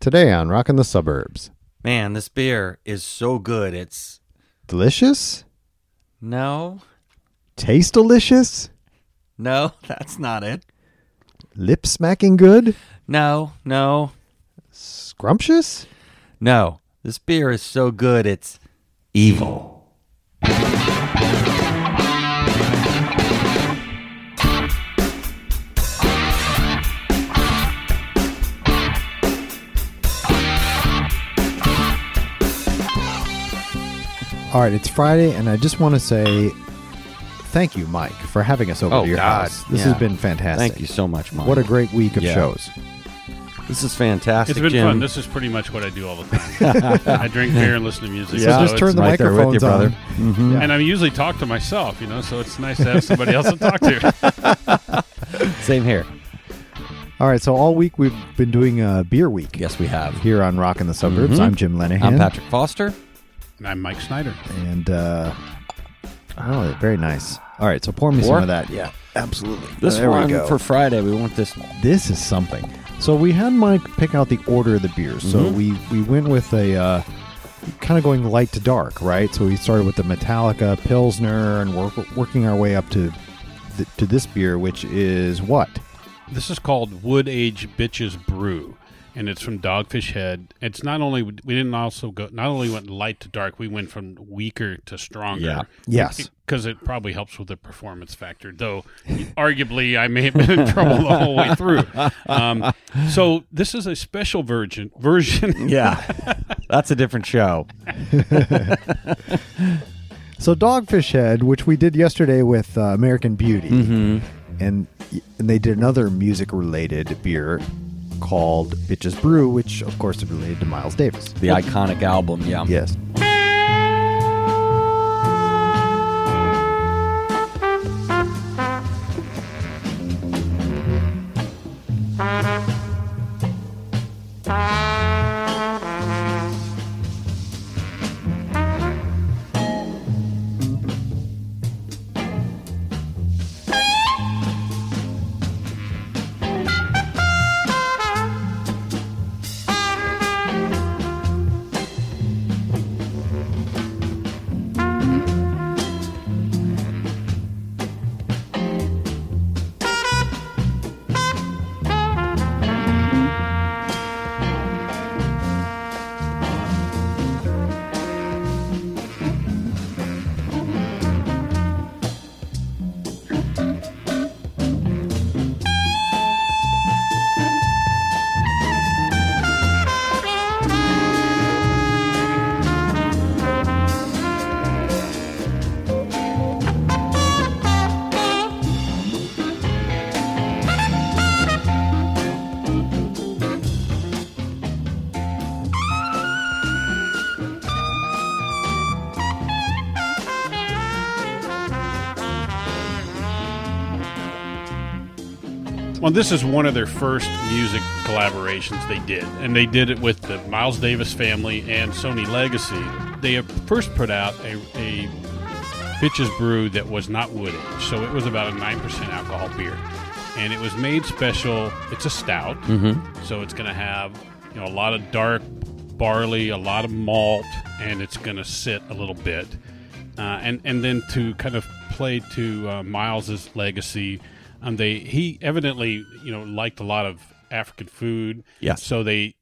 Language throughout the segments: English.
Today on Rockin' the Suburbs. Man, this beer is so good. It's... Delicious? No. Taste delicious? No, that's not it. Lip smacking good? No. Scrumptious? No. This beer is so good, it's evil. All right, it's Friday, and I just want to say thank you, Mike, for having us over to your house. This has been fantastic. Thank you so much, Mike. What a great week of shows. This is fantastic, It's been Jim. fun. This is pretty much what I do all the time. I drink beer and listen to music. So just turn the right there with microphones you, brother. on. Mm-hmm. And I usually talk to myself, so it's nice to have somebody else to talk to. Same here. All right, so all week we've been doing a beer week. Yes, we have. Here on Rockin' the Suburbs. Mhm. I'm Jim Lenahan. I'm Patrick Foster. And I'm Mike Snyder. And, very nice. All right, so pour me some of that. Yeah, absolutely. This There we one go. for Friday, we want this. This is something. So we had Mike pick out the order of the beers. So we went with a kind of going light to dark, right? So we started with the Metallica Pilsner and working our way up to this beer, which is what? This is called Wood Age Bitches Brew, and it's from Dogfish Head. It's not only went light to dark, we went from weaker to stronger. Yeah. Yes. Because it probably helps with the performance factor, though arguably I may have been in trouble the whole way through. So this is a special version. Yeah, that's a different show. So Dogfish Head, which we did yesterday with American Beauty, and they did another music-related beer called Bitches Brew, which, of course, is related to Miles Davis. The iconic album, yeah. Yes. Well, this is one of their first music collaborations they did, and they did it with the Miles Davis family and Sony Legacy. They have first put out a Bitches Brew that was not wood aged, so it was about a 9% alcohol beer, and it was made special. It's a stout, so it's going to have a lot of dark barley, a lot of malt, and it's going to sit a little bit, and then to kind of play to Miles's legacy. He evidently, liked a lot of African food. Yes. So they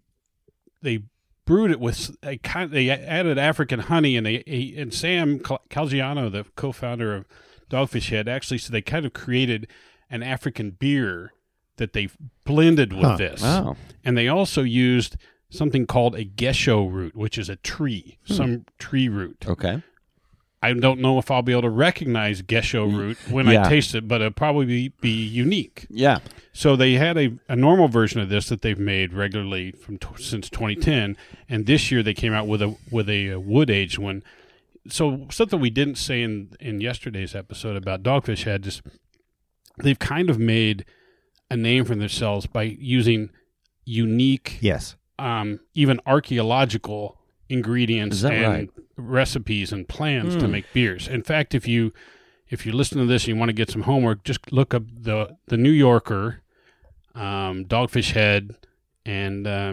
brewed it with they added African honey, and Sam Calgiano, the co-founder of Dogfish Head, actually said they kind of created an African beer that they blended with this. Wow. And they also used something called a gesho root, which is a tree, some tree root. Okay. I don't know if I'll be able to recognize gesho root when I taste it, but it'll probably be unique. Yeah. So they had a normal version of this that they've made regularly since 2010, and this year they came out with a wood aged one. So something we didn't say in yesterday's episode about Dogfish Head is they've kind of made a name for themselves by using unique, even archaeological ingredients and recipes and plans to make beers. In fact, if you listen to this and you want to get some homework, just look up the New Yorker, Dogfish Head, and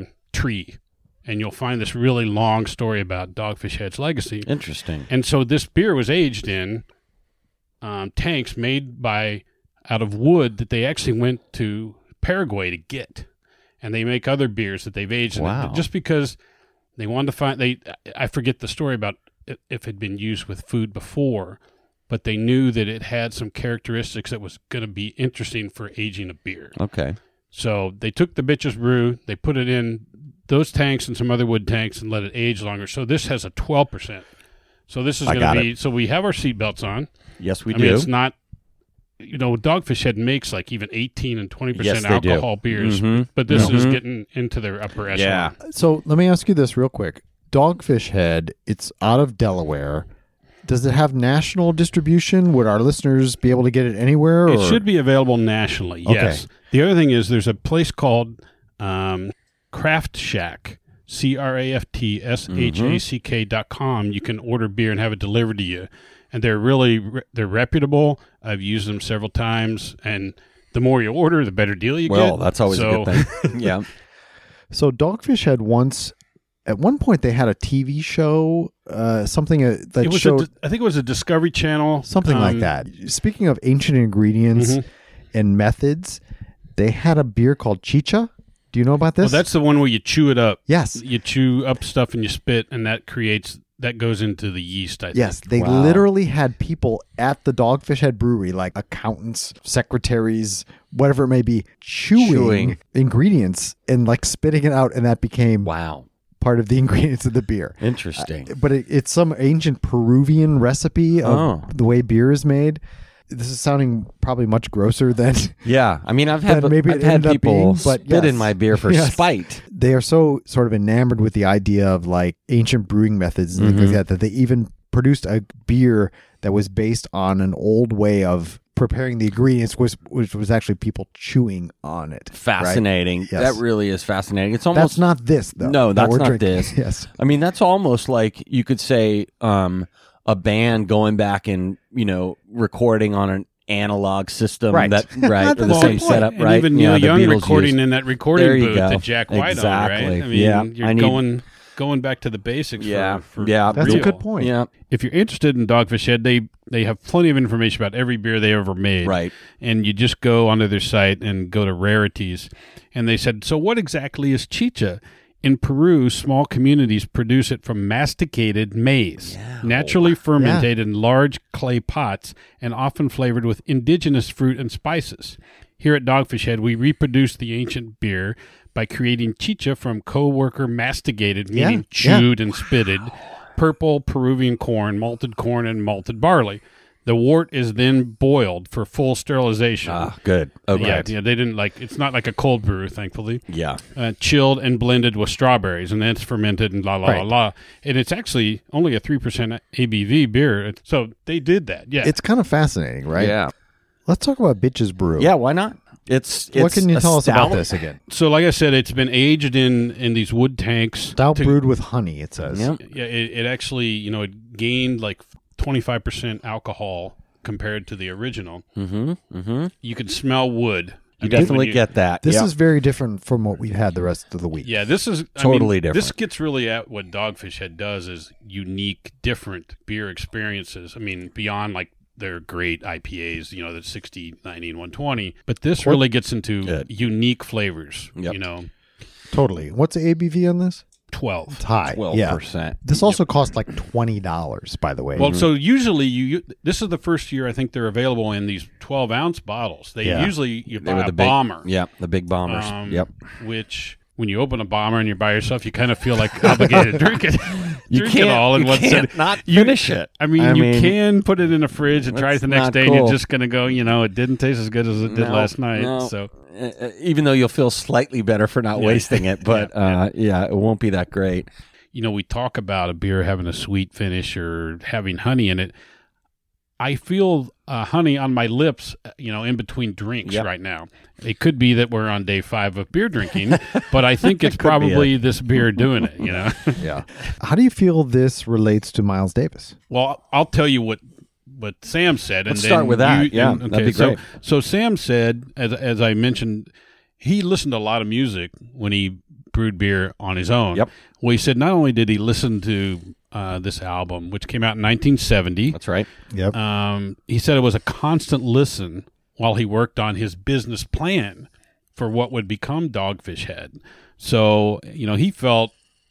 tree, and you'll find this really long story about Dogfish Head's legacy. Interesting. And so this beer was aged in tanks made out of wood that they actually went to Paraguay to get, and they make other beers that they've aged Wow. in just because they wanted to find. I forget the story about if it had been used with food before, but they knew that it had some characteristics that was going to be interesting for aging a beer. Okay. So they took the Bitches Brew, they put it in those tanks and some other wood tanks and let it age longer. So this has a 12%. So this is going to be. So we have our seatbelts on. Yes, we I do. mean, it's not. Dogfish Head makes like even 18 and 20% Yes, they alcohol do. beers, Mhm. but this is Mhm. getting into their upper echelon. Yeah. So let me ask you this real quick. Dogfish Head, it's out of Delaware. Does it have national distribution? Would our listeners be able to get it anywhere? It or? should be available nationally, yes. The other thing is there's a place called Craft Shack, CraftShack.com. You can order beer and have it delivered to you. And they're reputable. I've used them several times. And the more you order, the better deal you get. Well, that's always a good thing. Yeah. So Dogfish Head at one point they had a TV show, something that it was showed I think it was a Discovery Channel. something like that. Speaking of ancient ingredients and methods, they had a beer called Chicha. Do you know about this? Well, that's the one where you chew it up. Yes. You chew up stuff and you spit, and that goes into the yeast, I think. Yes, they literally had people at the Dogfish Head Brewery, like accountants, secretaries, whatever it may be, chewing ingredients and like spitting it out, and that became part of the ingredients of the beer. Interesting. But it's some ancient Peruvian recipe of the way beer is made. This is sounding probably much grosser than Yeah, I mean, I've had ended up people being, but spit in my beer for spite. They are so sort of enamored with the idea of like ancient brewing methods and things like that they even produced a beer that was based on an old way of preparing the ingredients, which was actually people chewing on it. Fascinating. Right? Yes. That really is fascinating. It's almost That's not this, though. No, that that's we're not drinking. this. Yes. I mean, that's almost like you could say a band going back and recording on an analog system, Right. Or the Well, same point. setup, And right? even Neil the Young Beatles recording used. in that recording There you booth go. that Jack White Exactly. on, right? I mean, Yeah. you're going back to the basics. Yeah. for That's real. a good point. Yeah, If you're interested in Dogfish Head, they have plenty of information about every beer they ever made. right. And you just go onto their site and go to rarities. And they said, so what exactly is chicha? In Peru, small communities produce it from masticated maize, naturally fermented in large clay pots and often flavored with indigenous fruit and spices. Here at Dogfish Head, we reproduce the ancient beer by creating chicha from co-worker masticated, meaning chewed and spitted, purple Peruvian corn, and malted barley. The wort is then boiled for full sterilization. Ah, good. Okay. Yeah, they didn't it's not like a cold brew, thankfully. Yeah. Chilled and blended with strawberries, and then it's fermented and la. And it's actually only a 3% ABV beer. So they did that. Yeah. It's kind of fascinating, right? Yeah. Let's talk about Bitches Brew. Yeah. Why not? It's What can you a tell us about stout. this again? So like I said, it's been aged in these wood tanks. Stout brewed with honey, it says. Yep. Yeah, it actually, it gained like 25% alcohol compared to the original. Mm-hmm. Mm-hmm. You can smell wood. You definitely get that. This Yep. is very different from what we've had the rest of the week. Yeah, this is Totally This different. gets really at what Dogfish Head does is unique, different beer experiences. I mean, beyond like their great IPAs, the 60, 90, and 120. But this really gets into unique flavors, Yep. Totally. What's the ABV on this? 12. It's high. 12%. This also costs like $20, by the way. Well, so usually this is the first year I think they're available in these 12-ounce bottles. They usually you They buy were a the big bomber. Yeah, the big bombers. Yep. Which when you open a bomber and you're by yourself, you kind of feel like obligated to drink it. You drink can't it all in you one can't sitting. not finish it. I mean, you can put it in a fridge and try it That's the next not day, and you're cool. just going to go, it didn't taste as good as it did No, last night. no. So Even though you'll feel slightly better for not wasting it, but it won't be that great. we talk about a beer having a sweet finish or having honey in it. I feel honey on my lips, in between drinks right now. It could be that we're on day 5 of beer drinking, but I think it's probably this beer doing it, yeah. How do you feel this relates to Miles Davis? Well, I'll tell you what Sam said. Let's and start then with that. you- Yeah, and- that'd be great. So Sam said, as I mentioned, he listened to a lot of music when he brewed beer on his own. Yep. Well, he said not only did he listen to this album, which came out in 1970. That's right. Yep. He said it was a constant listen while he worked on his business plan for what would become Dogfish Head. So, he felt,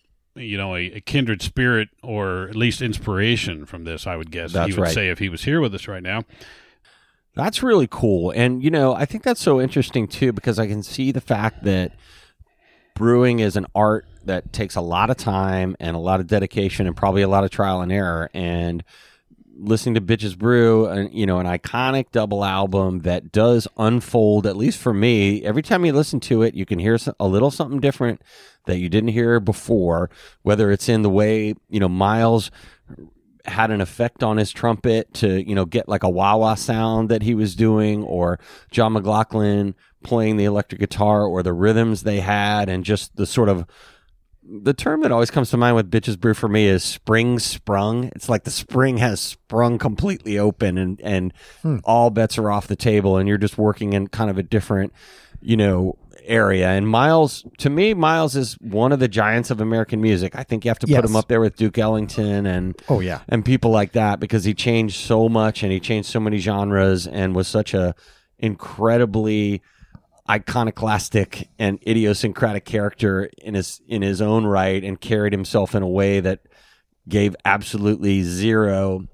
a kindred spirit or at least inspiration from this, I would guess. That's he would right. say if he was here with us right now. That's really cool. And, I think that's so interesting, too, because I can see the fact that brewing is an art that takes a lot of time and a lot of dedication and probably a lot of trial and error. And listening to Bitches Brew, an iconic double album that does unfold, at least for me, every time you listen to it, you can hear a little something different that you didn't hear before, whether it's in the way, Miles had an effect on his trumpet to, get like a wah-wah sound that he was doing, or John McLaughlin playing the electric guitar, or the rhythms they had, and just the sort of, the term that always comes to mind with Bitches Brew for me is spring sprung. It's like the spring has sprung completely open and all bets are off the table, and you're just working in kind of a different, area. And Miles, to me, Miles is one of the giants of American music. I think you have to put him up there with Duke Ellington and people like that, because he changed so much and he changed so many genres and was such a incredibly iconoclastic and idiosyncratic character in his own right, and carried himself in a way that gave absolutely zero,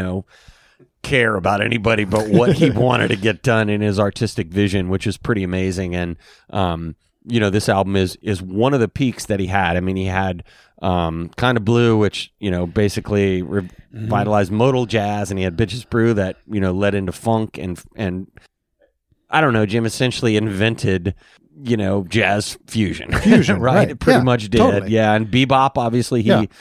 care about anybody but what he wanted to get done in his artistic vision, which is pretty amazing. And this album is one of the peaks that he had. I mean, he had Kind of Blue, which basically revitalized modal jazz, and he had Bitches Brew that led into funk and I don't know, Jim essentially invented jazz fusion, right? It pretty much did. Totally. Yeah. And bebop, obviously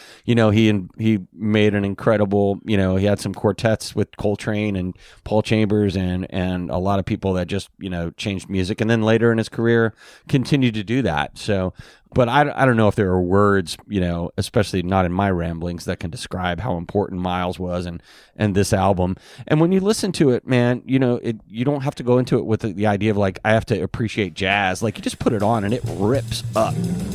he made an incredible, he had some quartets with Coltrane and Paul Chambers and a lot of people that just, changed music. And then later in his career continued to do that. So, but I don't know if there are words, especially not in my ramblings, that can describe how important Miles was and this album. And when you listen to it, man, you don't have to go into it with the idea of like, I have to appreciate jazz. Like, you just put it on and it rips up.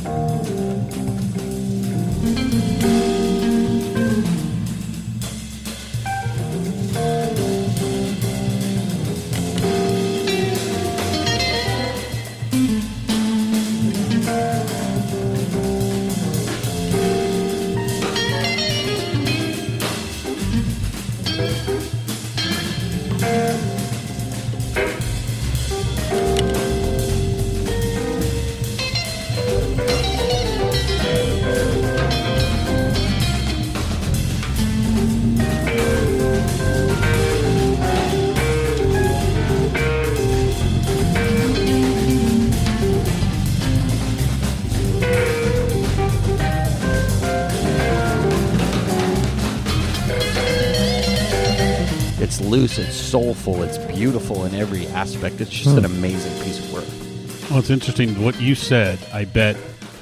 It's loose, it's soulful, it's beautiful in every aspect. It's just an amazing piece of work. Well, it's interesting what you said. I bet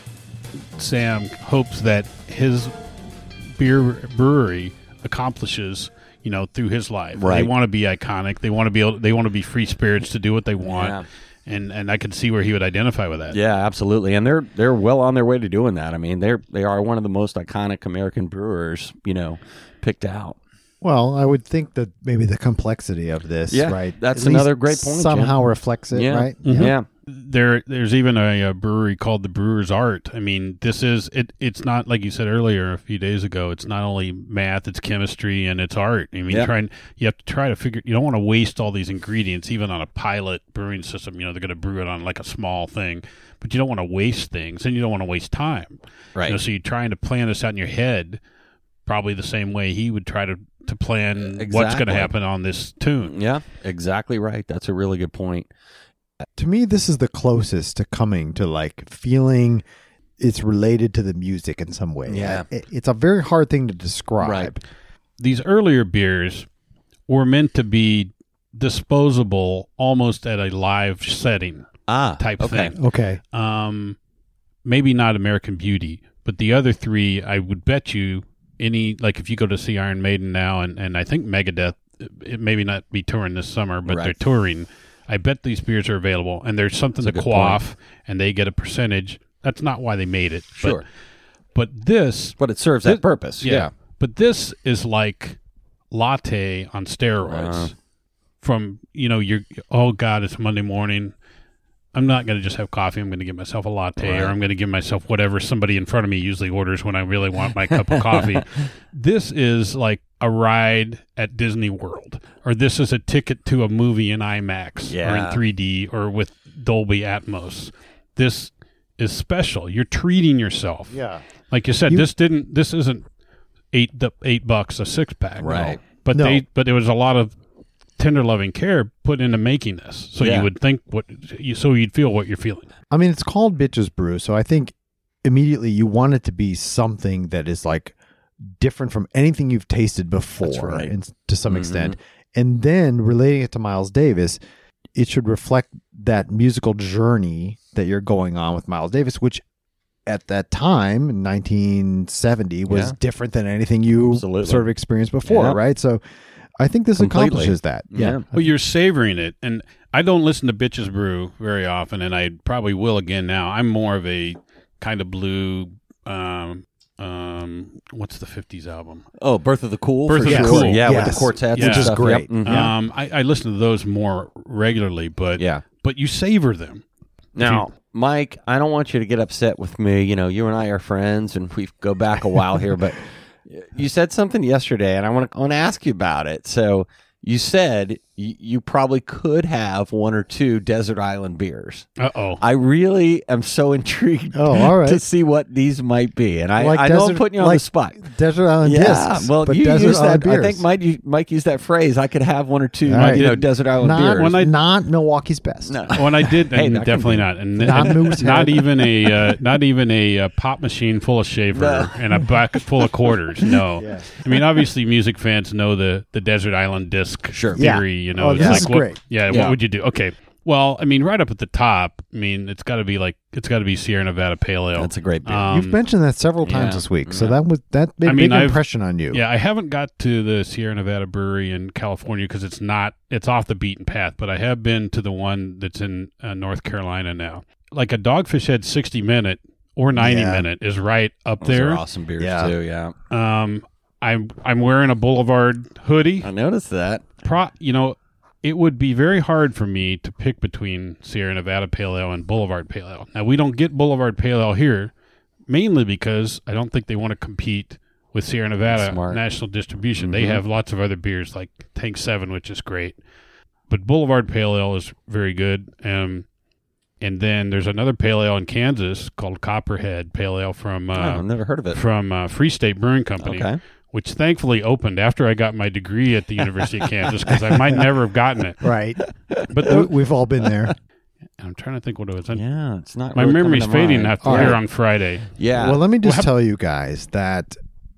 Sam hopes that his brewery accomplishes, through his life. Right. They want to be iconic. They want to be free spirits to do what they want. Yeah. And I can see where he would identify with that. Yeah, absolutely. And they're well on their way to doing that. I mean, they are one of the most iconic American brewers, picked out. Well, I would think that maybe the complexity of this, right? That's at another least great point, somehow Jim. reflects it, Yeah. right? Mm-hmm. Yeah. There's even a brewery called the Brewer's Art. I mean, this is it's not, like you said earlier a few days ago, it's not only math, it's chemistry and it's art. I mean, you have to try to figure, you don't want to waste all these ingredients, even on a pilot brewing system. They're going to brew it on like a small thing, but you don't want to waste things, and you don't want to waste time. Right. So you're trying to plan this out in your head, probably the same way he would try to plan what's going Exactly. to happen on this tune. Yeah, exactly right. That's a really good point. To me, this is the closest to coming to like feeling it's related to the music in some way. Yeah. It's a very hard thing to describe. Right. These earlier beers were meant to be disposable almost at a live setting type okay. thing. Okay. Maybe not American Beauty, but the other three, I would bet you if you go to see Iron Maiden now, and I think Megadeth, it maybe not be touring this summer, but they're touring. I bet these beers are available, and there's something That's to a good quaff, and they get a percentage That's not why they made it. Sure. But this, But it serves that purpose. Yeah. But this is like latte on steroids. From you're oh God, it's Monday morning. I'm not going to just have coffee. I'm going to give myself a latte, or I'm going to give myself whatever somebody in front of me usually orders when I really want my cup of coffee. This is like a ride at Disney World, or this is a ticket to a movie in IMAX or in 3D or with Dolby Atmos. This is special. You're treating yourself. Yeah. Like you said, this isn't $8 a six pack. Right. But there was a lot of tender loving care put into making this, so you would think so you'd feel what you're feeling. I mean, it's called Bitches Brew, so I think immediately you want it to be something that is like different from anything you've tasted before. That's right. And to some extent. And then relating it to Miles Davis, it should reflect that musical journey that you're going on with Miles Davis, which at that time in 1970 was different than anything you sort of experienced before, right? So I think this accomplishes that. Yeah. But you're savoring it. And I don't listen to Bitches Brew very often, and I probably will again now. I'm more of a kind of blue, what's the 50s album? Oh, Birth of the Cool? Birth of the Cool. Yeah, with the quartets and which is stuff. great. Yep. I listen to those more regularly, but you savor them. Now, Mike, I don't want you to get upset with me. You and I are friends, and we go back a while here, but you said something yesterday, and I want to ask you about it. So you said you probably could have one or two Desert Island beers. Uh-oh. I really am so intrigued to see what these might be. And I know I'm putting you on the spot. Desert Island discs. Well, but you Desert used Island that. beers. I think Mike used that phrase. I could have one or two Desert Island beers. Not Milwaukee's best. No. When I did, definitely not. And not even a pop machine full of shaver and a bucket full of quarters. No. Yeah. I mean, obviously, music fans know the Desert Island disc theory. This is great. What would you do? Okay. Well, I mean, right up at the top. I mean, it's got to be Sierra Nevada Pale Ale. That's a great beer. You've mentioned that several times this week, so that made a big impression on you. Yeah, I haven't got to the Sierra Nevada Brewery in California because it's off the beaten path. But I have been to the one that's in North Carolina now. Like a Dogfish Head 60-minute or 90-minute is right up there. Those are awesome beers too. Yeah. I'm wearing a Boulevard hoodie. I noticed that. It would be very hard for me to pick between Sierra Nevada Pale Ale and Boulevard Pale Ale. Now, we don't get Boulevard Pale Ale here, mainly because I don't think they want to compete with Sierra Nevada national distribution. Mm-hmm. They have lots of other beers like Tank 7, which is great. But Boulevard Pale Ale is very good. And then there's another Pale Ale in Kansas called Copperhead Pale Ale from I've never heard of it. From Free State Brewing Company. Okay. Which thankfully opened after I got my degree at the University of Kansas, because I might never have gotten it. Right. But we've all been there. I'm trying to think what it was. It's not. My memory's fading after here on Friday. Yeah. Well, let me just tell you guys that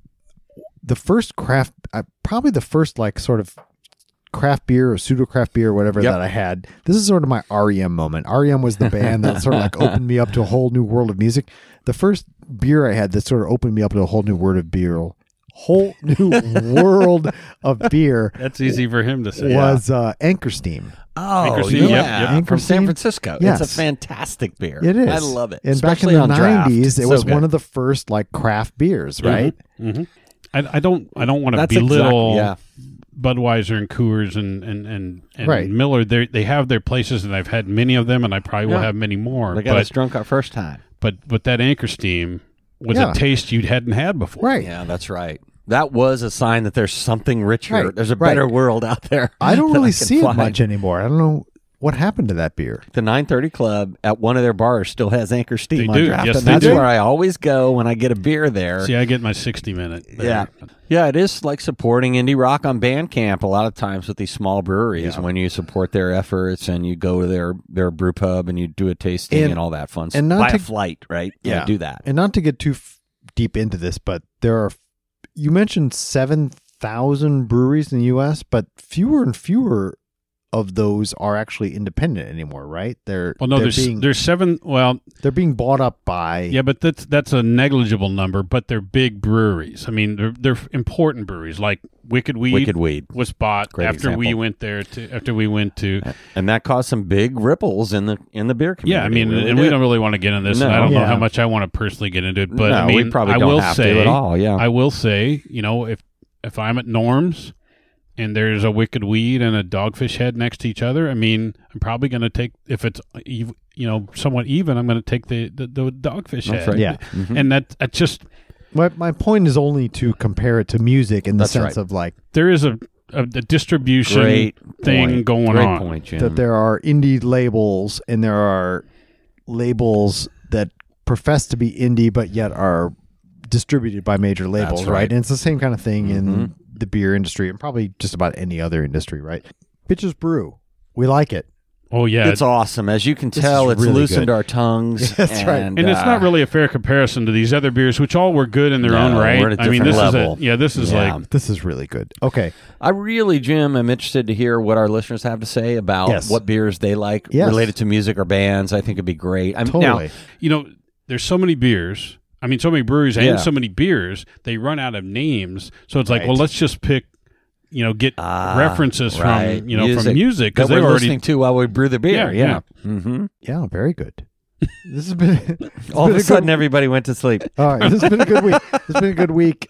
the first probably the first like sort of craft beer or pseudo craft beer or whatever that I had. This is sort of my REM moment. REM was the band that sort of like opened me up to a whole new world of music. The first beer I had that sort of opened me up to a whole new world of beer. Whole new world of beer. That's easy for him to say. Was Anchor Steam. Oh, Anchor Steam, yep. From San Francisco. Yes. It's a fantastic beer. It is. I love it. And especially back in the 90s, it was good. one of the first like craft beers, right? Mm-hmm. I don't want to belittle Budweiser and Coors and Miller. They have their places, and I've had many of them, and I probably will have many more. They got us drunk our first time. But that Anchor Steam was a taste you hadn't had before. Right. Yeah, that's right. That was a sign that there's something richer. Right. There's a better world out there. I don't really see it much anymore. I don't know what happened to that beer. The 930 Club at one of their bars still has Anchor Steam on draft. Yes, and that's where I always go when I get a beer there. See, I get my 60-minute. Yeah, it is like supporting indie rock on Bandcamp a lot of times with these small breweries when you support their efforts and you go to their brew pub and you do a tasting and all that fun stuff. And not a flight, right? Yeah, do that. And not to get too deep into this, but you mentioned 7,000 breweries in the U.S., but fewer and fewer of those are actually independent anymore, right? There's 7. Well, they're being bought up by. Yeah, but that's a negligible number. But they're big breweries. I mean, they're important breweries like Wicked Weed. Wicked Weed. Was bought Great after we example. went there. After we went to. And that caused some big ripples in the beer community. Yeah, I mean, Really and we did. don't really want to get into this, and No. I don't know Yeah. how much I want to personally get into it. But No, I mean, we probably I don't will have say, to at all. Yeah, I will say, if I'm at Norm's and there's a Wicked Weed and a Dogfish Head next to each other, I mean, I'm probably going to take, if it's somewhat even, I'm going to take the Dogfish That's Head. right. Yeah. And that's just My point is only to compare it to music in the That's sense right. of like there is a distribution Great thing point. going Great on. point, Jim. that there are indie labels and there are labels that profess to be indie but yet are distributed by major labels, That's right? right. And it's the same kind of thing in Mhm. the beer industry and probably just about any other industry, right? Bitches Brew. We like it. Oh, yeah. It's awesome. As you can This tell, is it's really loosened good. our tongues. That's right. And it's not really a fair comparison to these other beers, which all were good in their No, own right. we're at a I mean, different this level. this is Yeah. like, This is really good. Okay. I really, Jim, am interested to hear what our listeners have to say about Yes. what beers they like Yes. related to music or bands. I think it'd be great. Totally. there's so many beers. I mean, so many breweries Yeah. and so many beers, they run out of names. So it's like, Right. well, let's just pick, get references right. from music that because they we're already. listening to while we brew the beer. Yeah, Yeah. Mm-hmm. Yeah, very good. This has been All of a good- sudden, everybody went to sleep. All right, this has been a good week. It's been a good week.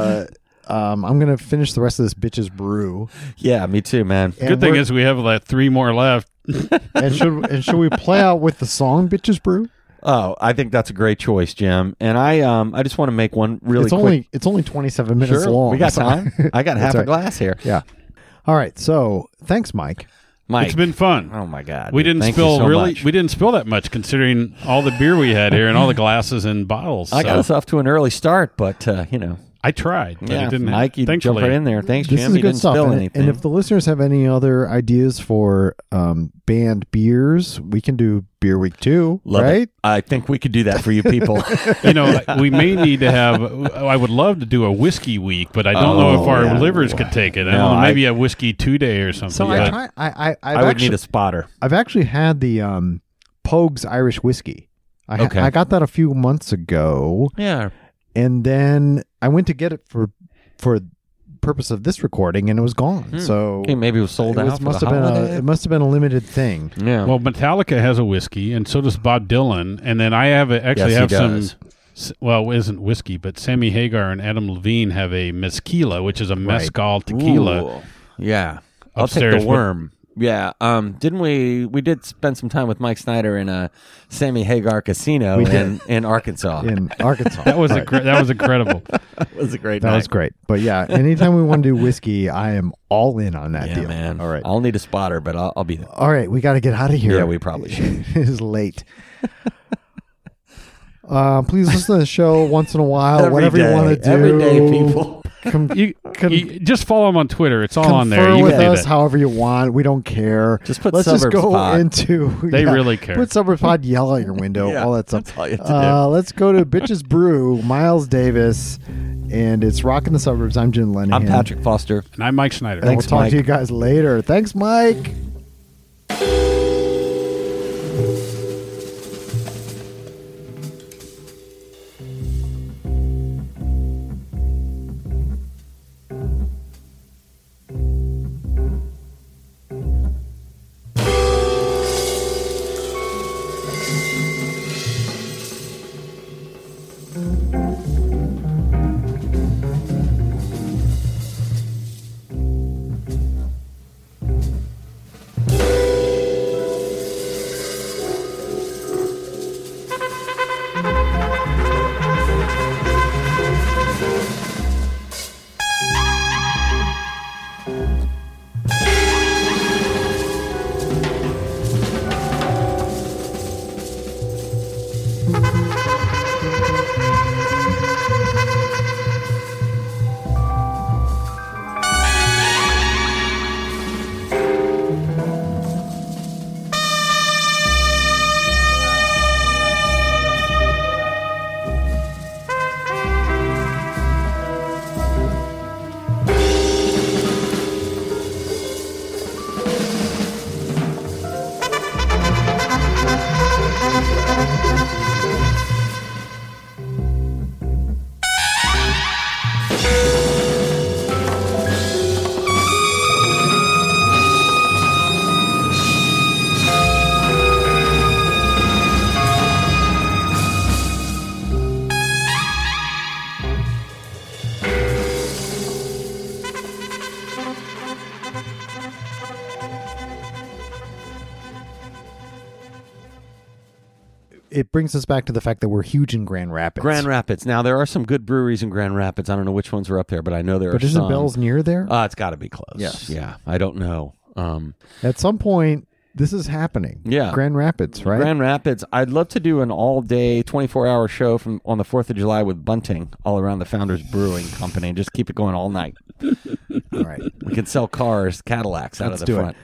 I'm gonna finish the rest of this Bitches Brew. Yeah, me too, man. And Good thing we're- is we have like 3 more left. and should we play out with the song Bitches Brew? Oh, I think that's a great choice, Jim. And I just want to make one really quick. It's only 27 minutes Sure, long. we got so- time. I got That's half a right. glass here. Yeah. All right. So thanks, Mike. Mike. It's been fun. Oh my God. We dude. didn't Thank you spill so really. much. We didn't spill that much considering all the beer we had here and all the glasses and bottles. I got so us off to an early start, but I tried, but yeah, it didn't. Mike, you jump thankfully. right in there. Thanks, This Jim. is You good didn't stuff. spill And, anything. and if the listeners have any other ideas for banned beers, we can do Beer Week 2, Love right? it. I think we could do that for you people. We may need to have. I would love to do a whiskey week, but I don't know if our yeah. livers could take it. I No, don't know, I- maybe a whiskey 2-day or something. So but- I try. I've I would actually, need a spotter. I've actually had the Pogue's Irish whiskey. Okay. I got that a few months ago, Yeah. and then I went to get it for purpose of this recording, and it was gone. So Okay, maybe it was sold it out. was- for must the have been holiday. it must have been a limited thing. Yeah. Well, Metallica has a whiskey, and so does Bob Dylan. And then I have actually Yes, he have does. some. Well, it isn't whiskey, but Sammy Hagar and Adam Levine have a mezquila, which is a mezcal tequila. Ooh. Yeah. I'll Upstairs, take the worm. Yeah. Didn't we? We did spend some time with Mike Snyder in a Sammy Hagar casino We did. in Arkansas. In Arkansas, That was Right. that was incredible. That was a great That night. was great. But yeah, anytime we want to do whiskey, I am all in on that Yeah, deal. man. All right. I'll need a spotter, but I'll be there. All right, we got to get out of here. Yeah, we probably should. It is late. Please listen to the show once in a while, Every whatever day. you want to do. Every day, people. You just follow them on Twitter. It's all on there. Confer You with can do us that. however you want. We don't care. Just put Let's just Suburbs go Pod. into. They really care. Put Suburbs Pod, yell out your window, Yeah, all that stuff. that's all you have to do. Let's go to Bitches Brew, Miles Davis, and it's Rockin' the Suburbs. I'm Jim Lennon. I'm Patrick Foster. And I'm Mike Snyder. And Thanks, we'll talk Mike. to you guys later. Thanks, Mike. it brings us back to the fact that we're huge in Grand Rapids. Grand Rapids. Now, there are some good breweries in Grand Rapids. I don't know which ones are up there, but I know there are But isn't some. Bell's near there? It's got to be close. Yes. Yeah. I don't know. At some point, this is happening. Yeah. Grand Rapids, right? Grand Rapids. I'd love to do an all-day, 24-hour show on the 4th of July with bunting all around the Founders Brewing Company and just keep it going all night. All right. We can sell cars, Cadillacs out Let's of the do front. it.